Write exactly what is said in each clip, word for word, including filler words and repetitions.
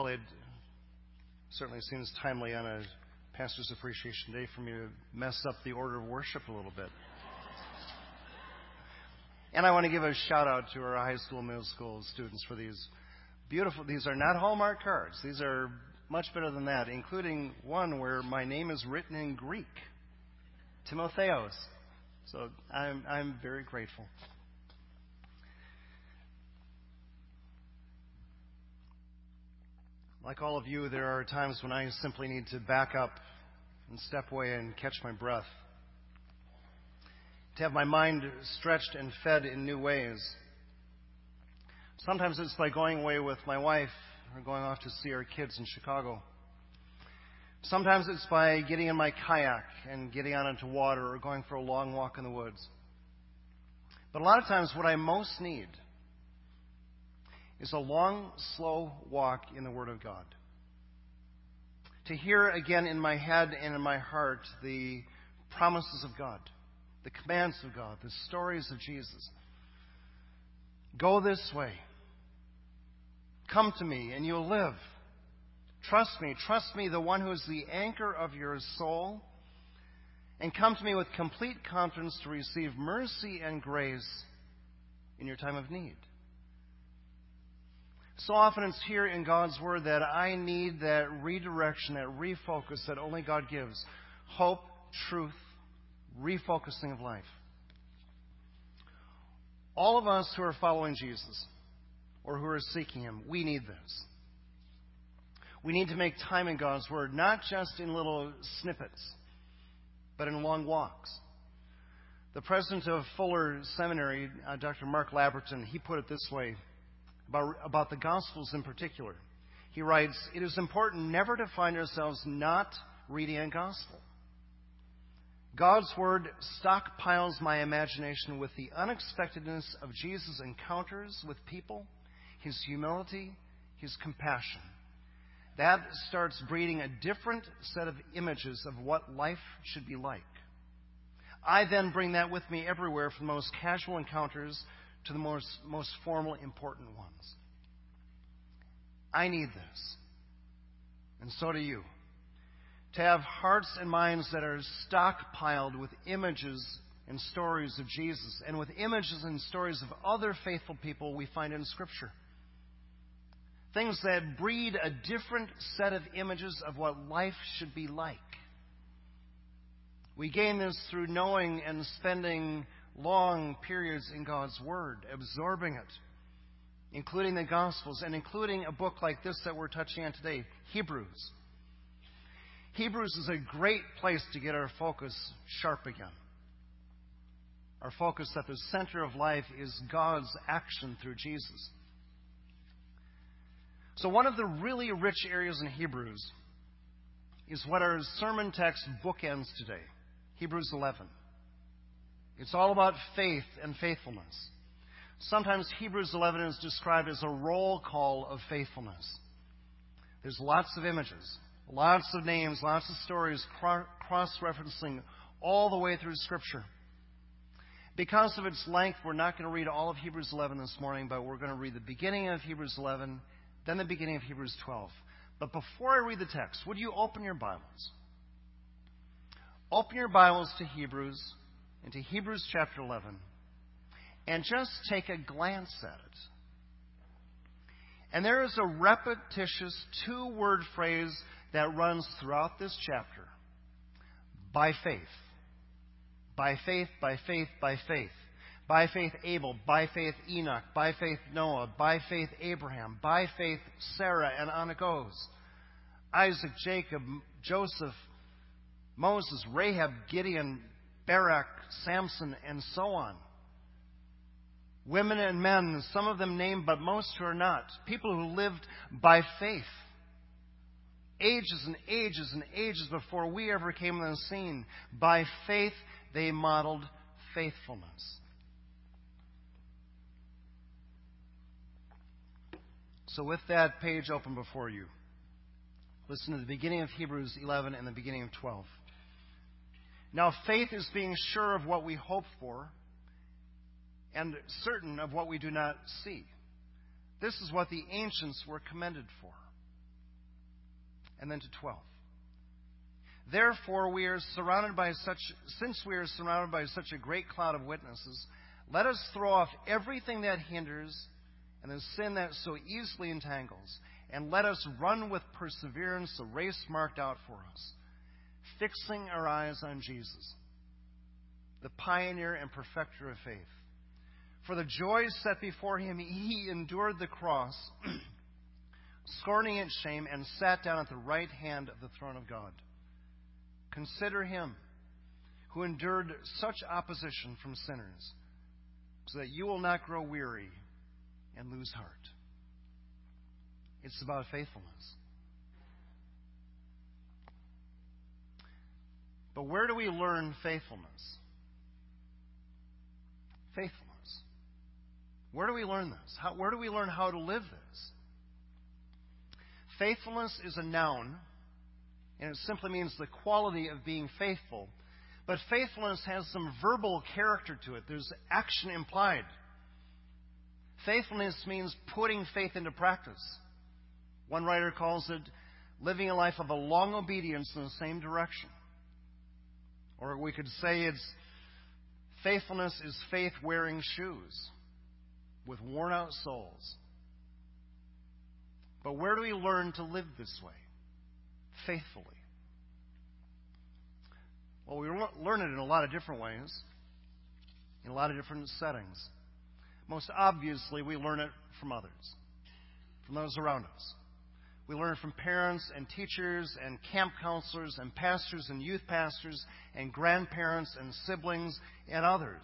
Well, it certainly seems timely on a Pastor's Appreciation Day for me to mess up the order of worship a little bit. And I want to give a shout out to our high school, middle school students for these beautiful, these are not Hallmark cards. These are much better than that, including one where my name is written in Greek, Timotheos. So I'm, I'm very grateful. Like all of you, there are times when I simply need to back up and step away and catch my breath, to have my mind stretched and fed in new ways. Sometimes it's by going away with my wife or going off to see our kids in Chicago. Sometimes it's by getting in my kayak and getting out into water or going for a long walk in the woods. But a lot of times what I most need is a long, slow walk in the Word of God. To hear again in my head and in my heart the promises of God, the commands of God, the stories of Jesus. Go this way. Come to me and you'll live. Trust me. Trust me, the one who is the anchor of your soul. And come to me with complete confidence to receive mercy and grace in your time of need. So often it's here in God's Word that I need that redirection, that refocus that only God gives. Hope, truth, refocusing of life. All of us who are following Jesus or who are seeking Him, we need this. We need to make time in God's Word, not just in little snippets, but in long walks. The president of Fuller Seminary, uh, Doctor Mark Labberton, he put it this way about, about the Gospels in particular. He writes, "It is important never to find ourselves not reading a Gospel. God's Word stockpiles my imagination with the unexpectedness of Jesus' encounters with people, His humility, His compassion. That starts breeding a different set of images of what life should be like. I then bring that with me everywhere, from the most casual encounters to the most, most formal, important ones. I need this, and so do you, to have hearts and minds that are stockpiled with images and stories of Jesus, and with images and stories of other faithful people we find in Scripture. Things that breed a different set of images of what life should be like. We gain this through knowing and spending long periods in God's Word, absorbing it, including the Gospels, and including a book like this that we're touching on today, Hebrews. Hebrews is a great place to get our focus sharp again. Our focus that the center of life is God's action through Jesus. So one of the really rich areas in Hebrews is what our sermon text bookends today, Hebrews eleven. It's all about faith and faithfulness. Sometimes Hebrews eleven is described as a roll call of faithfulness. There's lots of images, lots of names, lots of stories cross-referencing all the way through Scripture. Because of its length, we're not going to read all of Hebrews eleven this morning, but we're going to read the beginning of Hebrews eleven, then the beginning of Hebrews twelve. But before I read the text, would you open your Bibles? Open your Bibles to Hebrews, into Hebrews chapter eleven, and just take a glance at it. And there is a repetitious two-word phrase that runs throughout this chapter. By faith. By faith, by faith, by faith. By faith Abel, by faith Enoch, by faith Noah, by faith Abraham, by faith Sarah, and on it goes. Isaac, Jacob, Joseph, Moses, Rahab, Gideon, Barak, Samson, and so on. Women and men, some of them named, but most who are not. People who lived by faith. Ages and ages and ages before we ever came on the scene. By faith, they modeled faithfulness. So with that page open before you, listen to the beginning of Hebrews eleven and the beginning of twelve. Now faith is being sure of what we hope for and certain of what we do not see. This is what the ancients were commended for. and then to twelve. Therefore, we are surrounded by such, since we are surrounded by such a great cloud of witnesses, let us throw off everything that hinders and the sin that so easily entangles, and let us run with perseverance the race marked out for us, fixing our eyes on Jesus, the pioneer and perfecter of faith. For the joy set before him, he endured the cross, scorning its shame, and sat down at the right hand of the throne of God. Consider him who endured such opposition from sinners, so that you will not grow weary and lose heart. It's about faithfulness. But where do we learn faithfulness? Faithfulness. Where do we learn this? How, where do we learn how to live this? Faithfulness is a noun, and it simply means the quality of being faithful. But faithfulness has some verbal character to it. There's action implied. Faithfulness means putting faith into practice. One writer calls it living a life of a long obedience in the same direction. Or we could say it's faithfulness is faith wearing shoes with worn out soles. But where do we learn to live this way? Faithfully. Well, we learn it in a lot of different ways, in a lot of different settings. Most obviously, we learn it from others, from those around us. We learn from parents and teachers and camp counselors and pastors and youth pastors and grandparents and siblings and others.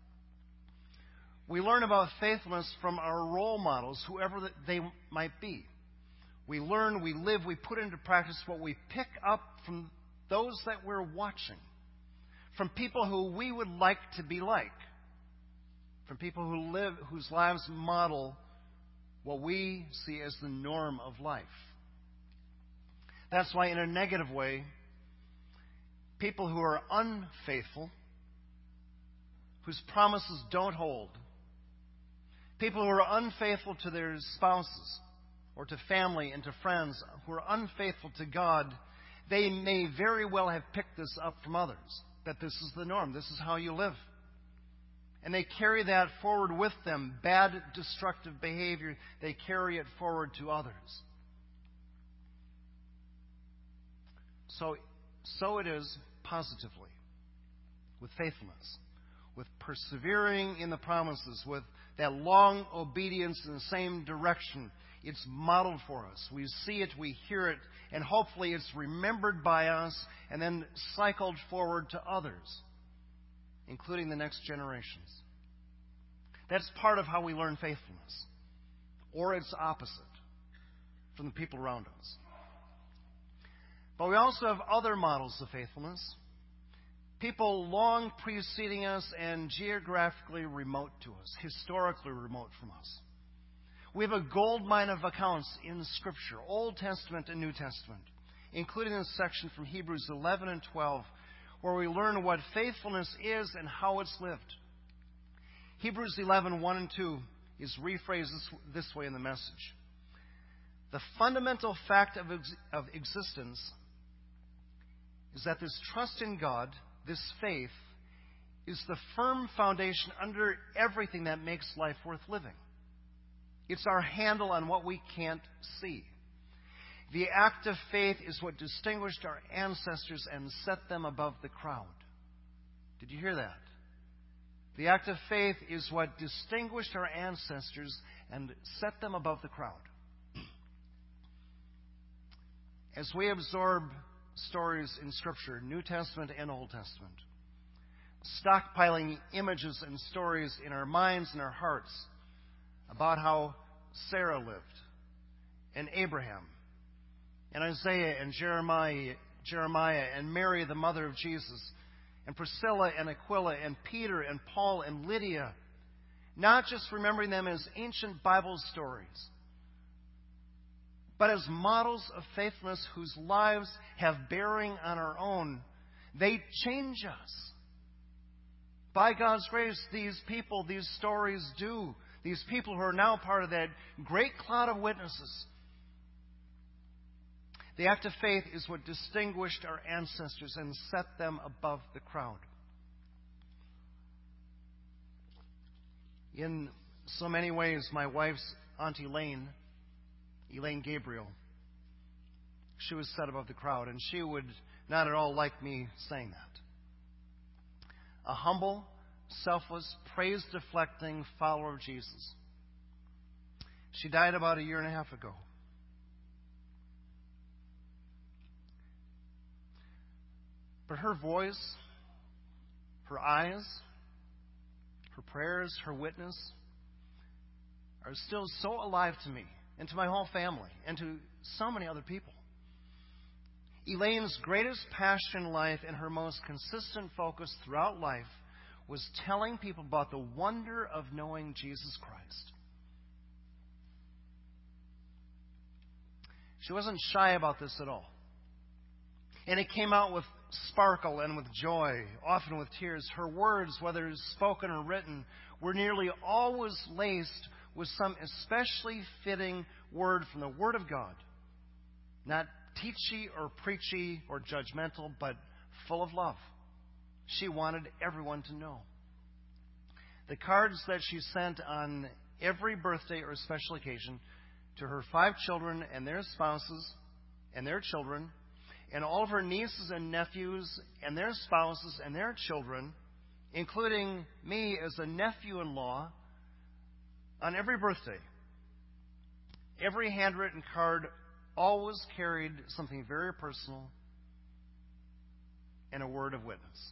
We learn about faithfulness from our role models, whoever they might be. We learn, we live, we put into practice what we pick up from those that we're watching, from people who we would like to be like, from people who live, whose lives model what we see as the norm of life. That's why, in a negative way, people who are unfaithful, whose promises don't hold, people who are unfaithful to their spouses or to family and to friends, who are unfaithful to God, they may very well have picked this up from others, that this is the norm, this is how you live. And they carry that forward with them, bad, destructive behavior, they carry it forward to others. So, so it is positively, with faithfulness, with persevering in the promises, with that long obedience in the same direction. It's modeled for us. We see it, we hear it, and hopefully it's remembered by us and then cycled forward to others, including the next generations. That's part of how we learn faithfulness, or its opposite, from the people around us. But we also have other models of faithfulness, people long preceding us and geographically remote to us, historically remote from us. We have a gold mine of accounts in Scripture, Old Testament and New Testament, including this section from Hebrews eleven and twelve, where we learn what faithfulness is and how it's lived. Hebrews eleven, one and two is rephrased this, this way in the message. The fundamental fact of, ex, of existence is that this trust in God, this faith, is the firm foundation under everything that makes life worth living. It's our handle on what we can't see. The act of faith is what distinguished our ancestors and set them above the crowd. Did you hear that? The act of faith is what distinguished our ancestors and set them above the crowd. As we absorb stories in Scripture, New Testament and Old Testament, stockpiling images and stories in our minds and our hearts about how Sarah lived, and Abraham, and Isaiah and Jeremiah, Jeremiah, and Mary, the mother of Jesus, and Priscilla and Aquila, and Peter and Paul and Lydia, not just remembering them as ancient Bible stories, but as models of faithfulness whose lives have bearing on our own. They change us. By God's grace, these people, these stories do. These people who are now part of that great cloud of witnesses, The act of faith is what distinguished our ancestors and set them above the crowd. In so many ways, my wife's Aunt Elaine, Elaine Gabriel, she was set above the crowd, and she would not at all like me saying that. A humble, selfless, praise-deflecting follower of Jesus. She died about a year and a half ago. But her voice, her eyes, her prayers, her witness are still so alive to me and to my whole family and to so many other people. Elaine's greatest passion in life and her most consistent focus throughout life was telling people about the wonder of knowing Jesus Christ. She wasn't shy about this at all. And it came out with sparkle and with joy, often with tears. Her words, whether spoken or written, were nearly always laced with some especially fitting word from the Word of God. Not teachy or preachy or judgmental, but full of love. She wanted everyone to know. The cards that she sent on every birthday or special occasion to her five children and their spouses and their children, and all of her nieces and nephews and their spouses and their children, including me as a nephew-in-law, on every birthday, every handwritten card always carried something very personal and a word of witness.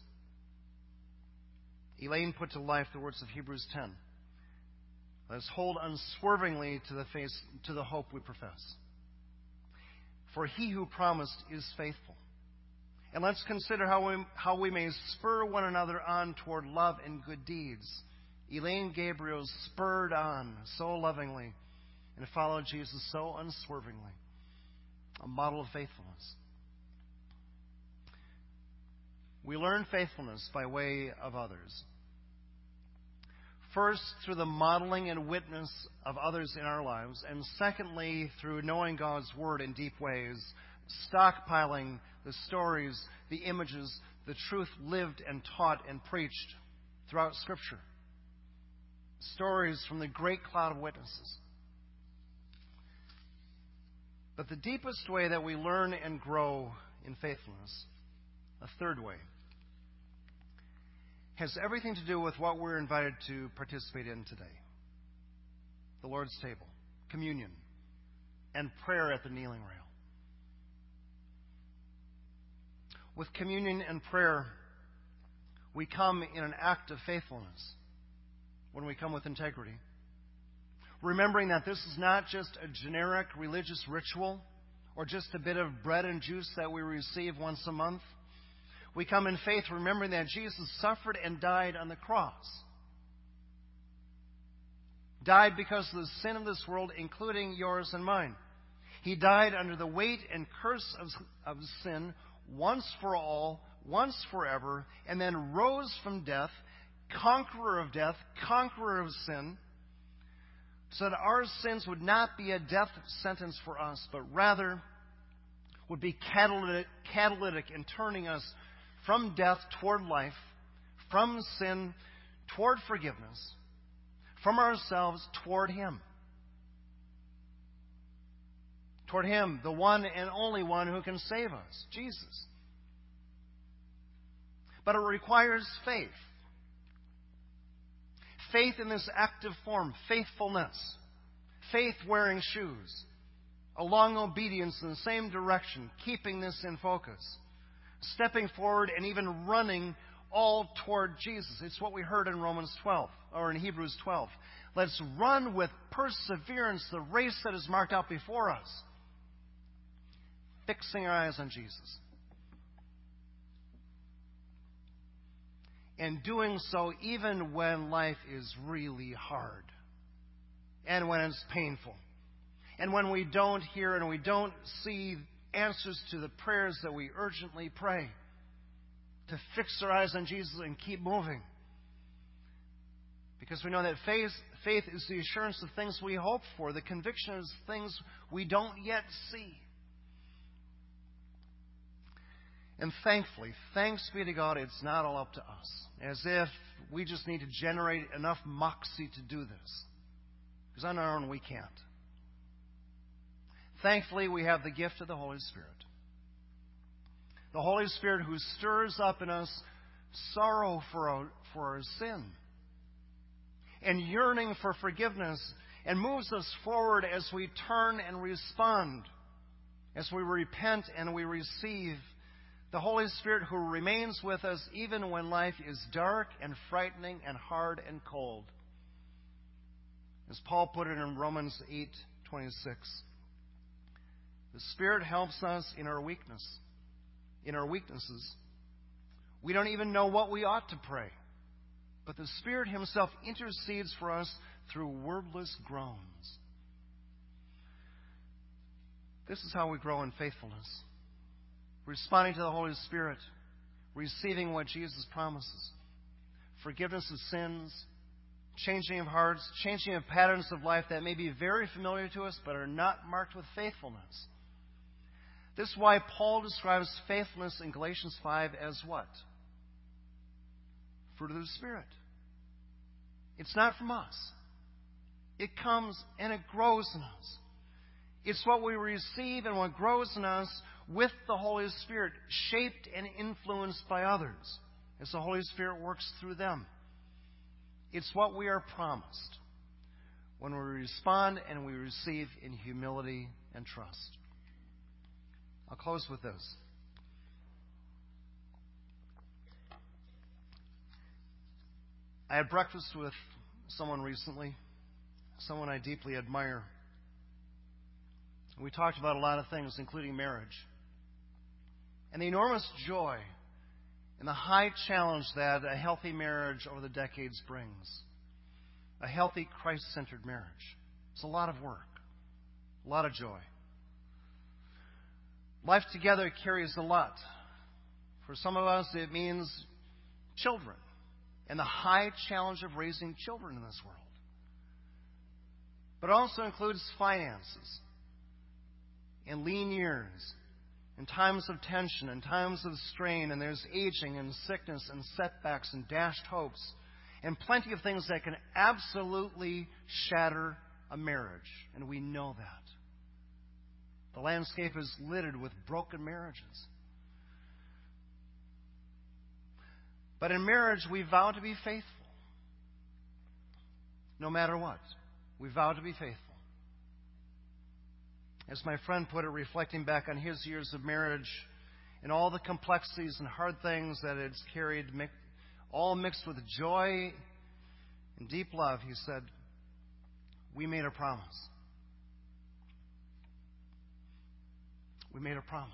Elaine put to life the words of Hebrews ten. Let us hold unswervingly to the face, to the hope we profess. For he who promised is faithful. And let's consider how we, how we may spur one another on toward love and good deeds. Elaine Gabriel spurred on so lovingly and followed Jesus so unswervingly. A model of faithfulness. We learn faithfulness by way of others. First, through the modeling and witness of others in our lives, and secondly, through knowing God's Word in deep ways, stockpiling the stories, the images, the truth lived and taught and preached throughout Scripture. Stories from the great cloud of witnesses. But the deepest way that we learn and grow in faithfulness, a third way, has everything to do with what we're invited to participate in today. The Lord's table, communion, and prayer at the kneeling rail. With communion and prayer, we come in an act of faithfulness when we come with integrity. Remembering that this is not just a generic religious ritual or just a bit of bread and juice that we receive once a month. We come in faith remembering that Jesus suffered and died on the cross. Died because of the sin of this world, including yours and mine. He died under the weight and curse of, of sin once for all, once forever, and then rose from death, conqueror of death, conqueror of sin, so that our sins would not be a death sentence for us, but rather would be catalytic, catalytic in turning us from death toward life, from sin toward forgiveness, from ourselves toward Him. Toward Him, the one and only one who can save us, Jesus. But it requires faith. Faith in this active form, faithfulness. Faith wearing shoes. A long obedience in the same direction, keeping this in focus. Stepping forward and even running all toward Jesus. It's what we heard in Romans twelve, or in Hebrews twelve. Let's run with perseverance the race that is marked out before us. Fixing our eyes on Jesus. And doing so even when life is really hard. And when it's painful. And when we don't hear and we don't see answers to the prayers that we urgently pray. To fix our eyes on Jesus and keep moving. Because we know that faith, faith is the assurance of things we hope for. The conviction of things we don't yet see. And thankfully, thanks be to God, it's not all up to us. As if we just need to generate enough moxie to do this. Because on our own, we can't. Thankfully, we have the gift of the Holy Spirit. The Holy Spirit who stirs up in us sorrow for our, for our sin and yearning for forgiveness, and moves us forward as we turn and respond, as we repent and we receive the Holy Spirit who remains with us even when life is dark and frightening and hard and cold. As Paul put it in Romans eight twenty-six, the Spirit helps us in our weakness, in our weaknesses. We don't even know what we ought to pray, but the Spirit Himself intercedes for us through wordless groans. This is how we grow in faithfulness. Responding to the Holy Spirit, receiving what Jesus promises. Forgiveness of sins, changing of hearts, changing of patterns of life that may be very familiar to us but are not marked with faithfulness. This is why Paul describes faithfulness in Galatians five as what? Fruit of the Spirit. It's not from us. It comes and it grows in us. It's what we receive and what grows in us with the Holy Spirit, shaped and influenced by others as the Holy Spirit works through them. It's what we are promised when we respond and we receive in humility and trust. I'll close with this. I had breakfast with someone recently, someone I deeply admire. We talked about a lot of things, including marriage, and the enormous joy and the high challenge that a healthy marriage over the decades brings. A healthy, Christ-centered marriage. It's a lot of work, a lot of joy. Life together carries a lot. For some of us, it means children and the high challenge of raising children in this world. But it also includes finances and lean years and times of tension and times of strain, and there's aging and sickness and setbacks and dashed hopes and plenty of things that can absolutely shatter a marriage, and we know that. The landscape is littered with broken marriages. But in marriage, we vow to be faithful. No matter what, we vow to be faithful. As my friend put it, reflecting back on his years of marriage and all the complexities and hard things that it's carried, all mixed with joy and deep love, he said, we made a promise. We made a promise.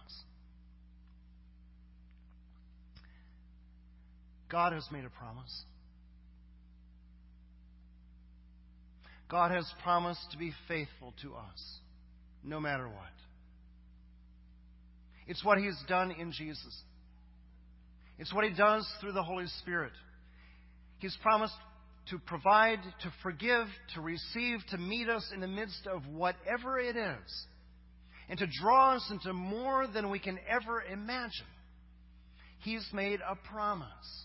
God has made a promise. God has promised to be faithful to us, no matter what. It's what He's done in Jesus. It's what He does through the Holy Spirit. He's promised to provide, to forgive, to receive, to meet us in the midst of whatever it is, and to draw us into more than we can ever imagine. He's made a promise.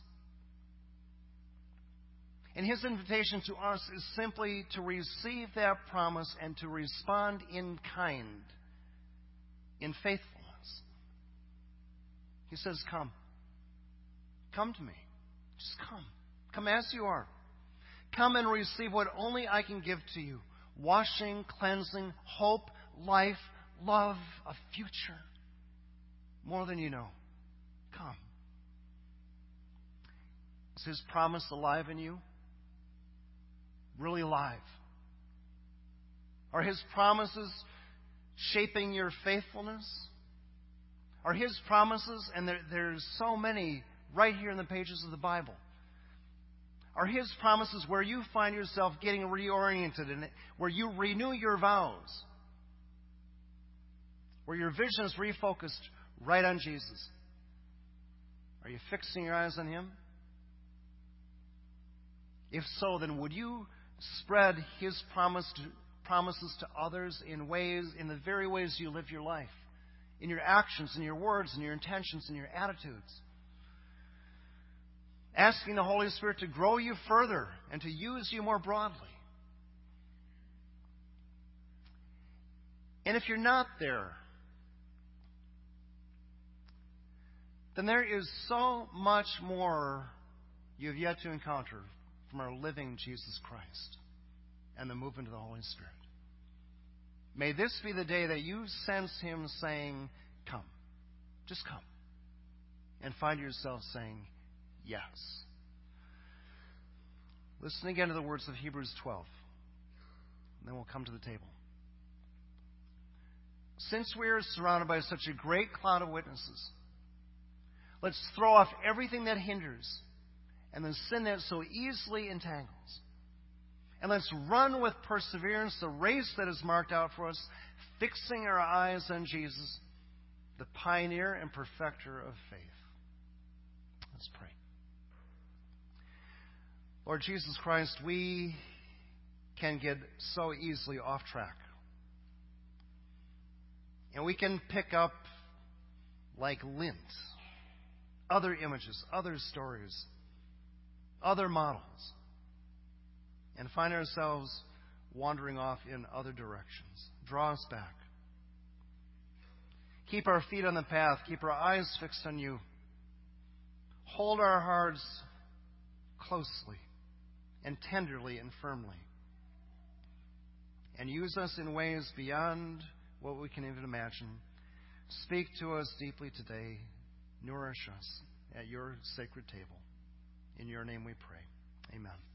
And His invitation to us is simply to receive that promise and to respond in kind, in faithfulness. He says, come. Come to me. Just come. Come as you are. Come and receive what only I can give to you. Washing, cleansing, hope, life, love, a future. More than you know. Come. Is His promise alive in you? Really alive? Are His promises shaping your faithfulness? Are His promises, and there, there's so many right here in the pages of the Bible, are His promises where you find yourself getting reoriented and where you renew your vows, where your vision is refocused right on Jesus? Are you fixing your eyes on Him? If so, then would you spread His promise to, promises to others in ways, in the very ways you live your life, in your actions, in your words, in your intentions, in your attitudes. Asking the Holy Spirit to grow you further and to use you more broadly. And if you're not there, then there is so much more you have yet to encounter from our living Jesus Christ and the movement of the Holy Spirit. May this be the day that you sense Him saying, come. Just come. And find yourself saying, yes. Listen again to the words of Hebrews twelve. And then we'll come to the table. Since we are surrounded by such a great cloud of witnesses, let's throw off everything that hinders and the sin that so easily entangles. And let's run with perseverance the race that is marked out for us, fixing our eyes on Jesus, the pioneer and perfecter of faith. Let's pray. Lord Jesus Christ, we can get so easily off track. And we can pick up, like lint, other images, other stories, other models, and find ourselves wandering off in other directions. Draw us back. Keep our feet on the path. Keep our eyes fixed on you. Hold our hearts closely and tenderly and firmly. And use us in ways beyond what we can even imagine. Speak to us deeply today. Nourish us at your sacred table. In your name we pray. Amen.